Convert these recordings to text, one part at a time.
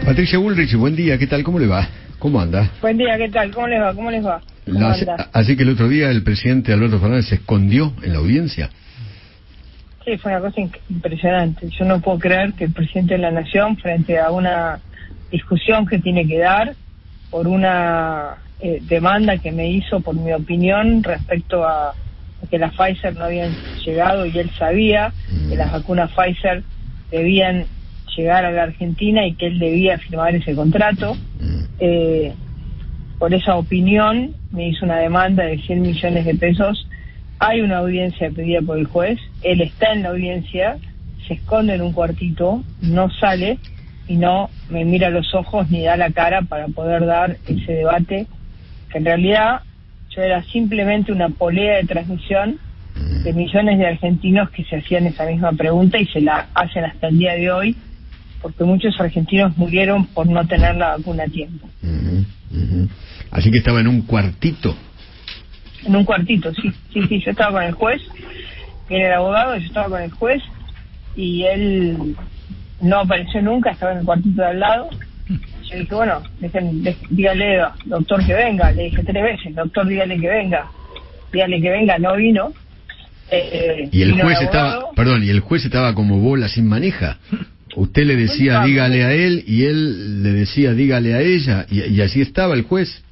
Patricia Bullrich, buen día, ¿qué tal? ¿Cómo le va? ¿Cómo anda? Buen día, ¿qué tal? ¿Cómo les va? ¿Cómo les va? Así que el otro día el presidente Alberto Fernández se escondió en la audiencia. Sí, fue una cosa impresionante. Yo no puedo creer que el presidente de la Nación, frente a una discusión que tiene que dar por una demanda que me hizo por mi opinión respecto a que las Pfizer no habían llegado, y él sabía que las vacunas Pfizer debían llegar a la Argentina y que él debía firmar ese contrato. Por esa opinión me hizo una demanda de 100 millones de pesos. Hay una audiencia pedida por el juez, él está en la audiencia, se esconde en un cuartito, no sale y no me mira a los ojos ni da la cara para poder dar ese debate, que en realidad yo era simplemente una polea de transmisión de millones de argentinos que se hacían esa misma pregunta y se la hacen hasta el día de hoy, porque muchos argentinos murieron por no tener la vacuna a tiempo. Así que estaba en un cuartito. En un cuartito, sí, yo estaba con el juez, viene el abogado, yo estaba con el juez y él no apareció nunca, estaba en el cuartito de al lado. Yo dije, bueno, dígale, doctor, que venga. Le dije 3 veces, doctor, dígale que venga, no vino. Y el juez y el juez estaba como bola sin maneja. Usted le decía dígale a él y él le decía dígale a ella, y así estaba el juez.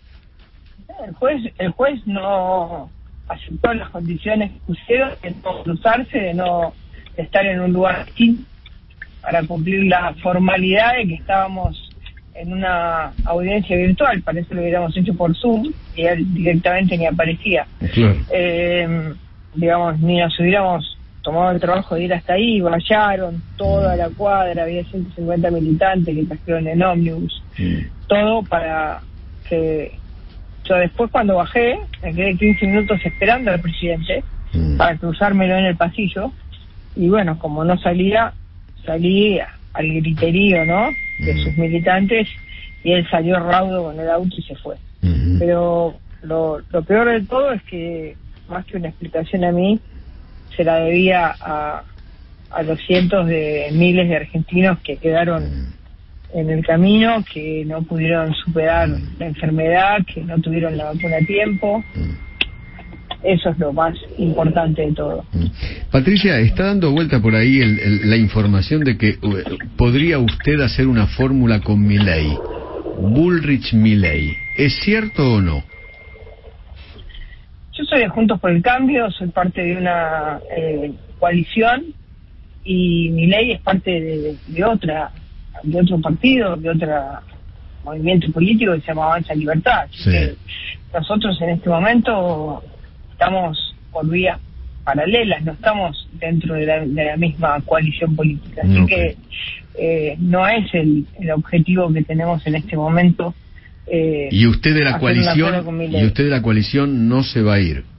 El juez no aceptó las condiciones que pusieron, de no cruzarse, de estar en un lugar distinto para cumplir la formalidad de que estábamos en una audiencia virtual. Parece que lo hubiéramos hecho por Zoom y él directamente ni aparecía. Claro. Digamos, ni nos hubiéramos tomado el trabajo de ir hasta ahí. Vallaron toda la cuadra, había 150 militantes que trajeron en ómnibus, todo para que yo después, cuando bajé, me quedé 15 minutos esperando al presidente para cruzármelo en el pasillo, y bueno, como no salí al griterío, ¿no?, de sus militantes, y él salió raudo con el auto y se fue. Pero lo peor de todo es que, más que una explicación a mí, se la debía a los cientos de miles de argentinos que quedaron en el camino, que no pudieron superar la enfermedad, que no tuvieron la vacuna a tiempo. Eso es lo más importante de todo. Patricia, está dando vuelta por ahí la información de que podría usted hacer una fórmula con Milei, Bullrich-Milei. ¿Es cierto o no? Yo soy de Juntos por el Cambio, soy parte de una coalición, y Milei es parte de otro partido, de otro movimiento político que se llama Avanza Libertad. Sí. Nosotros en este momento estamos por vías paralelas, no estamos dentro de la misma coalición política, así que no es el objetivo que tenemos en este momento. Y usted de la coalición no se va a ir.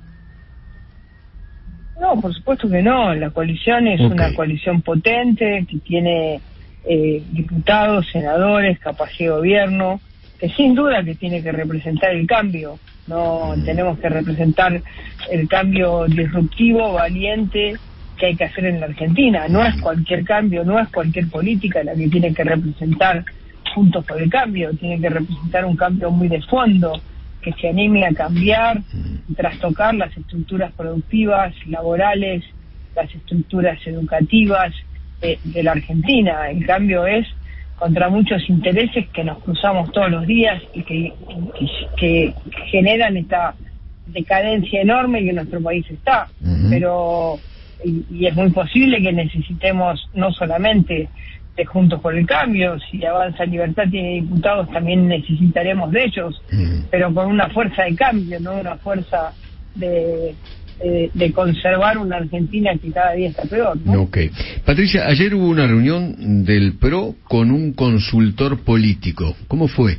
No, por supuesto que no. La coalición es una coalición potente que tiene diputados, senadores, capacidad de gobierno, que sin duda que tiene que representar el cambio. No tenemos que representar el cambio disruptivo, valiente, que hay que hacer en la Argentina. No es cualquier cambio, no es cualquier política la que tiene que representar Juntos por el Cambio. Tiene que representar un cambio muy de fondo, que se anime a cambiar, trastocar las estructuras productivas, laborales, las estructuras educativas de la Argentina. El cambio es contra muchos intereses que nos cruzamos todos los días y que generan esta decadencia enorme que nuestro país está. Pero y es muy posible que necesitemos no solamente de Juntos por el Cambio, si Avanza Libertad tiene diputados también necesitaremos de ellos, pero con una fuerza de cambio, no una fuerza de conservar una Argentina que cada día está peor, ¿no? Patricia, ayer hubo una reunión del PRO con un consultor político. ¿Cómo fue?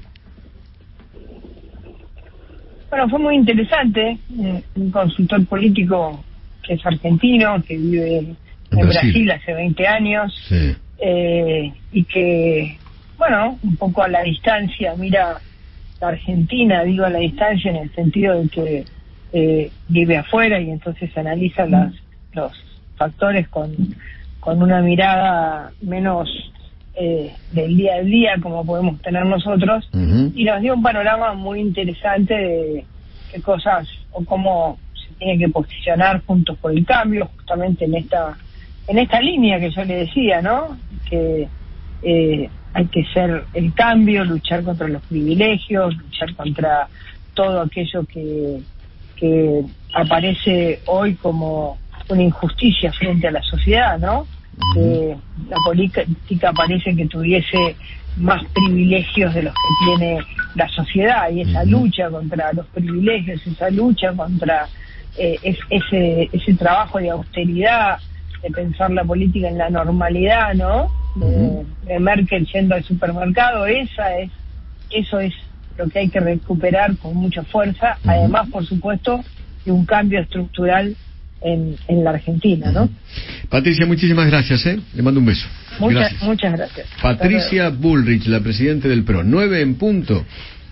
Bueno, fue muy interesante. Un consultor político que es argentino, que vive en Brasil hace 20 años, sí. Y que, bueno, un poco a la distancia mira la Argentina, digo a la distancia en el sentido de que vive afuera y entonces analiza los factores con una mirada menos del día a día como podemos tener nosotros, y nos dio un panorama muy interesante de qué cosas o cómo se tiene que posicionar Juntos por el Cambio, justamente en esta línea que yo le decía, ¿no? Que hay que ser el cambio, luchar contra los privilegios, luchar contra todo aquello que aparece hoy como una injusticia frente a la sociedad, ¿no? La política parece que tuviese más privilegios de los que tiene la sociedad, y esa lucha contra los privilegios, esa lucha contra ese trabajo de austeridad, de pensar la política en la normalidad, ¿no? De Merkel yendo al supermercado, eso es lo que hay que recuperar con mucha fuerza, además, por supuesto, de un cambio estructural en la Argentina, ¿no? Patricia, muchísimas gracias, Le mando un beso. Muchas gracias. Patricia Bullrich, la presidenta del PRO. 9 en punto.